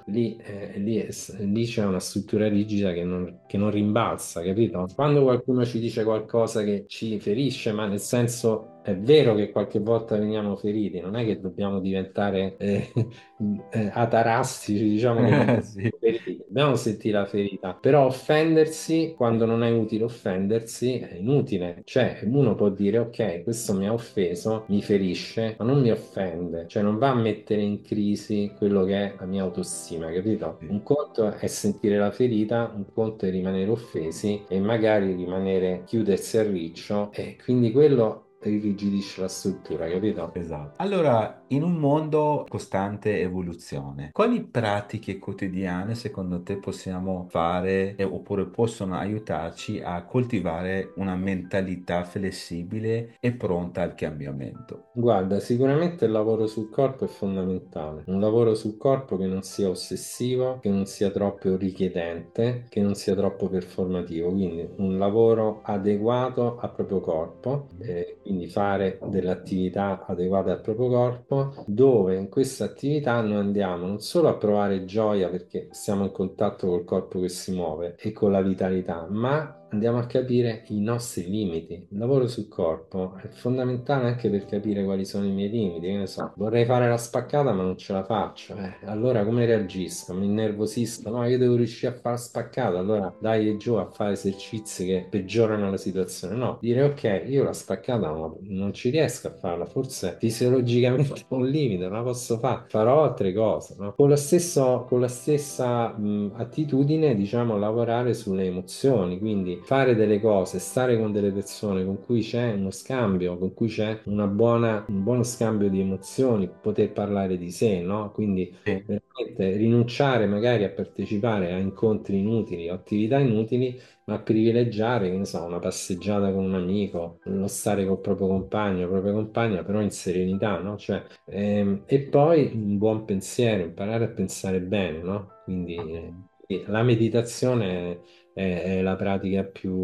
lì c'è una struttura rigida che non rimbalza, capito? Quando qualcuno ci dice qualcosa che ci ferisce, ma nel senso è vero che qualche volta veniamo feriti, non è che dobbiamo diventare atarassici, diciamo che non Sì, feriti, dobbiamo sentire la ferita, però offendersi quando non è utile offendersi è inutile, cioè uno può dire ok, questo mi ha offeso, mi ferisce, ma non mi offende, cioè non va a mettere in crisi quello che è la mia autostima, capito? sì. Un conto è sentire la ferita, un conto è rimanere offesi e magari rimanere, chiudersi a riccio e quindi quello irrigidisce la struttura, capito? Esatto. Allora, in un mondo costante evoluzione, quali pratiche quotidiane secondo te possiamo fare oppure possono aiutarci a coltivare una mentalità flessibile e pronta al cambiamento? Guarda, sicuramente il lavoro sul corpo è fondamentale. Un lavoro sul corpo che non sia ossessivo, che non sia troppo richiedente, che non sia troppo performativo. Quindi un lavoro adeguato al proprio corpo, quindi fare delle attività adeguate al proprio corpo, dove in questa attività noi andiamo non solo a provare gioia perché siamo in contatto col corpo che si muove e con la vitalità, ma andiamo a capire i nostri limiti. Il lavoro sul corpo è fondamentale anche per capire quali sono i miei limiti. Che ne so, vorrei fare la spaccata, ma non ce la faccio. Allora come reagisco? Mi innervosisco? No, io devo riuscire a fare la spaccata. Allora dai giù a fare esercizi che peggiorano la situazione. No, dire ok, io la spaccata non ci riesco a farla. Forse fisiologicamente ho un limite, non la posso fare. Farò altre cose, no? Con la stessa attitudine, diciamo, lavorare sulle emozioni, quindi fare delle cose, stare con delle persone con cui c'è uno scambio, con cui c'è un buono scambio di emozioni, poter parlare di sé, no? Quindi Sì. veramente rinunciare magari a partecipare a incontri inutili o attività inutili, ma privilegiare, che ne so, una passeggiata con un amico, lo stare col proprio compagno, propria compagna, però in serenità, no? Cioè, e poi un buon pensiero, imparare a pensare bene, no? Quindi Ok. la meditazione è la pratica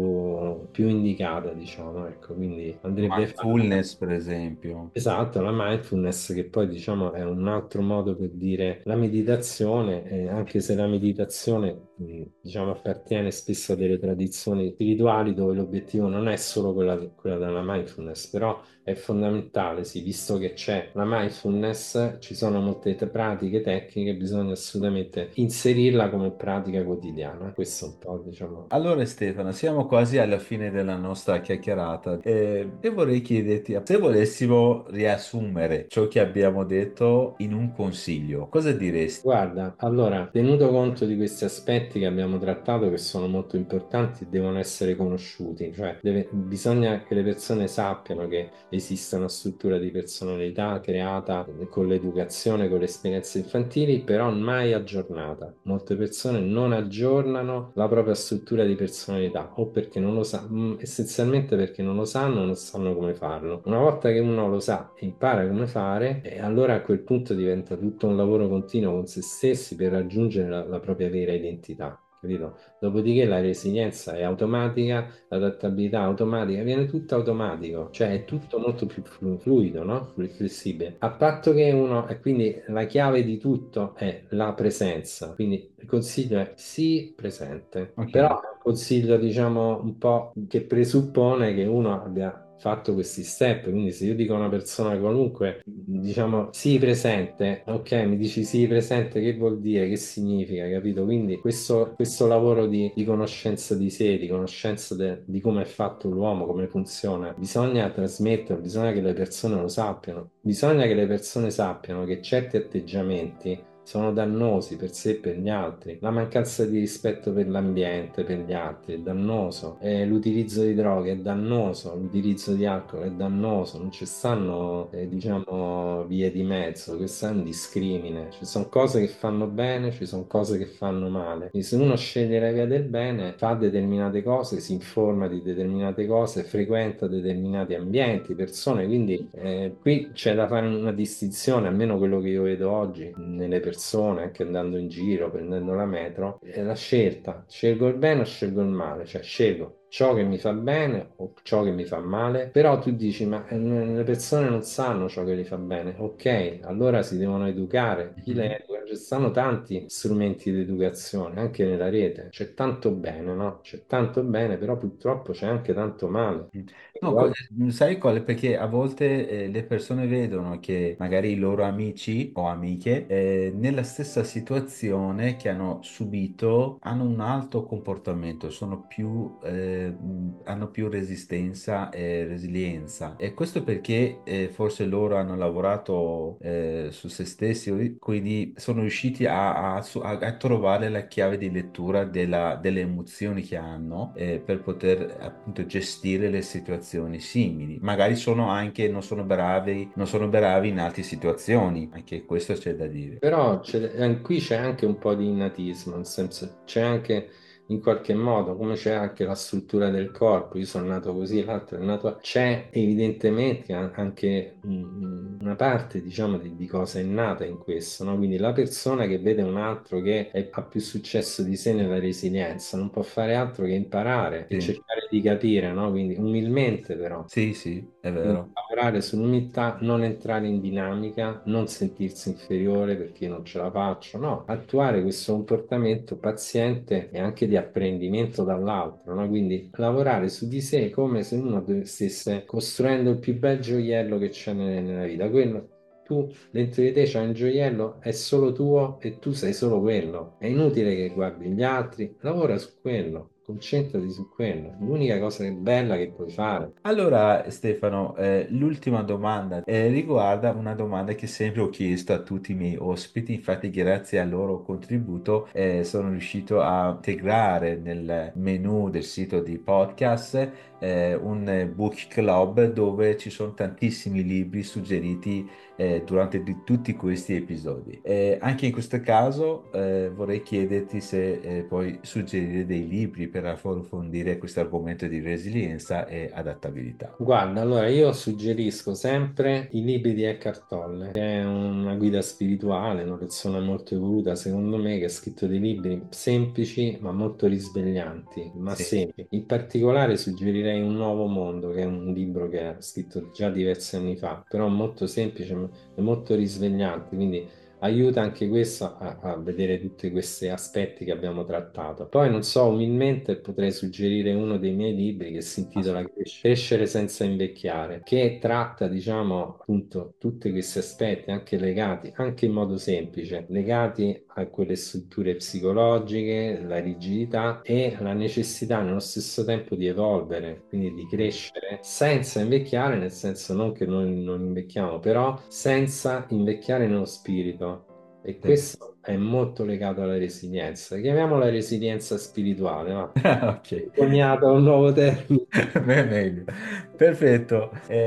più indicata, diciamo, ecco, quindi andrebbe fatta. Mindfulness, per esempio. Esatto, la mindfulness che poi diciamo è un altro modo per dire la meditazione, anche se la meditazione diciamo appartiene spesso a delle tradizioni spirituali dove l'obiettivo non è solo quella della mindfulness, però è fondamentale, sì, visto che c'è la mindfulness, ci sono molte pratiche tecniche, bisogna assolutamente inserirla come pratica quotidiana. Questo è un po', diciamo. Allora Stefano, siamo quasi alla fine della nostra chiacchierata e vorrei chiederti se volessimo riassumere ciò che abbiamo detto in un consiglio, cosa diresti? Guarda, allora, tenuto conto di questi aspetti che abbiamo trattato, che sono molto importanti, devono essere conosciuti, cioè bisogna che le persone sappiano che esiste una struttura di personalità creata con l'educazione, con le esperienze infantili, però mai aggiornata. Molte persone non aggiornano la propria struttura di personalità, o perché non lo sanno, essenzialmente perché non lo sanno, non sanno come farlo. Una volta che uno lo sa e impara come fare, e allora a quel punto diventa tutto un lavoro continuo con se stessi per raggiungere la propria vera identità. Capito? Dopodiché la resilienza è automatica, l'adattabilità è automatica, viene tutto automatico, cioè è tutto molto più fluido, no? Flessibile. A patto che uno, e quindi la chiave di tutto è la presenza, quindi il consiglio è sii presente, Ok. però è un consiglio diciamo un po' che presuppone che uno abbia fatto questi step, quindi se io dico a una persona qualunque, diciamo sii presente, ok, mi dici sii presente, che vuol dire, che significa, capito? Quindi questo lavoro di conoscenza di sé, di conoscenza di come è fatto l'uomo, come funziona, bisogna trasmetterlo, bisogna che le persone lo sappiano, bisogna che le persone sappiano che certi atteggiamenti sono dannosi per sé e per gli altri. La mancanza di rispetto per l'ambiente, per gli altri, è dannoso. L'utilizzo di droghe è dannoso, l'utilizzo di alcol è dannoso. Non ci stanno, diciamo, vie di mezzo. Questo è un discrimine. Ci sono cose che fanno bene, ci sono cose che fanno male. Quindi se uno sceglie la via del bene, fa determinate cose, si informa di determinate cose, frequenta determinati ambienti, persone. Quindi qui c'è da fare una distinzione, almeno quello che io vedo oggi nelle persone, anche andando in giro, prendendo la metro, è la scelta. Scelgo il bene o scelgo il male? Cioè scelgo. ciò che mi fa bene o ciò che mi fa male, però tu dici, ma le persone non sanno ciò che gli fa bene. Ok, allora si devono educare. Chi le Mhm. educa? Ci stanno tanti strumenti di educazione, anche nella rete. C'è tanto bene, no? C'è tanto bene, però purtroppo c'è anche tanto male. Mm. No, Guarda, sai quale? Perché a volte le persone vedono che magari i loro amici o amiche nella stessa situazione che hanno subito hanno un alto comportamento, hanno più resistenza e resilienza. E questo perché forse loro hanno lavorato su se stessi, quindi sono riusciti a trovare la chiave di lettura delle emozioni che hanno per poter appunto gestire le situazioni simili. Magari non sono bravi in altre situazioni, anche questo c'è da dire. però qui c'è anche un po' di innatismo, nel senso c'è anche in qualche modo, come c'è anche la struttura del corpo, io sono nato così, l'altro è nato, c'è evidentemente anche una parte, diciamo, di cosa è nata in questo, no? Quindi la persona che vede un altro che ha più successo di sé nella resilienza non può fare altro che imparare e Sì, cercare di capire, no? Quindi umilmente però. sì, sì, è Quindi vero. lavorare sull'umiltà, non entrare in dinamica, non sentirsi inferiore perché io non ce la faccio, no, attuare questo comportamento paziente e anche di apprendimento dall'altro, no? Quindi lavorare su di sé come se uno stesse costruendo il più bel gioiello che c'è nella vita. Quello, tu dentro di te c'è un gioiello, è solo tuo e tu sei solo quello. È inutile che guardi gli altri, lavora su quello. Concentrati su quello, è l'unica cosa bella che puoi fare. Allora, Stefano, l'ultima domanda riguarda una domanda che sempre ho chiesto a tutti i miei ospiti, infatti grazie al loro contributo sono riuscito a integrare nel menu del sito di podcast un book club dove ci sono tantissimi libri suggeriti durante tutti questi episodi. Anche in questo caso vorrei chiederti se puoi suggerire dei libri per approfondire questo argomento di resilienza e adattabilità. Guarda, allora io suggerisco sempre i libri di Eckhart Tolle, che è una guida spirituale, una persona molto evoluta, secondo me, che ha scritto dei libri semplici ma molto risveglianti, ma Sì. semplici. In particolare suggerirei Un nuovo mondo, che è un libro che ha scritto già diversi anni fa, però molto semplice e molto risvegliante, quindi aiuta anche questo a vedere tutti questi aspetti che abbiamo trattato. Poi, non so, umilmente potrei suggerire uno dei miei libri che si intitola Crescere senza invecchiare, che tratta, diciamo, appunto, tutti questi aspetti anche legati, anche in modo semplice, legati a quelle strutture psicologiche, la rigidità e la necessità nello stesso tempo di evolvere, quindi di crescere senza invecchiare, nel senso non che noi non invecchiamo, però senza invecchiare nello spirito. E Sì. questo è molto legato alla resilienza. Chiamiamola resilienza spirituale, ma Ok. coniato un nuovo termine. Beh, meglio. Perfetto.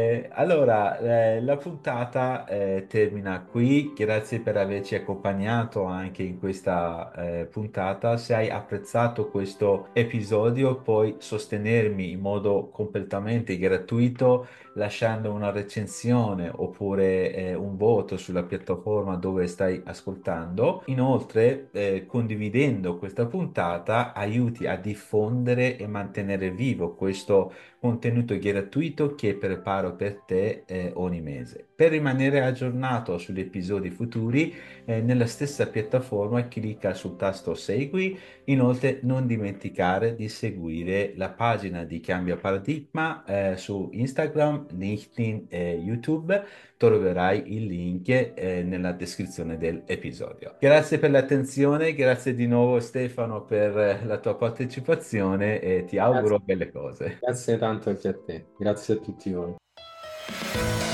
Allora, la puntata termina qui. Grazie per averci accompagnato anche in questa puntata. Se hai apprezzato questo episodio, puoi sostenermi in modo completamente gratuito lasciando una recensione oppure un voto sulla piattaforma dove stai ascoltando. Inoltre, condividendo questa puntata, aiuti a diffondere e mantenere vivo questo contenuto gratuito che preparo per te ogni mese. Per rimanere aggiornato sugli episodi futuri, nella stessa piattaforma clicca sul tasto Segui. Inoltre, non dimenticare di seguire la pagina di Cambia Paradigma su Instagram, LinkedIn e YouTube. Troverai il link nella descrizione dell'episodio. Grazie per l'attenzione, grazie di nuovo Stefano per la tua partecipazione e ti Grazie, auguro belle cose. grazie tanto anche a te. Grazie a tutti voi.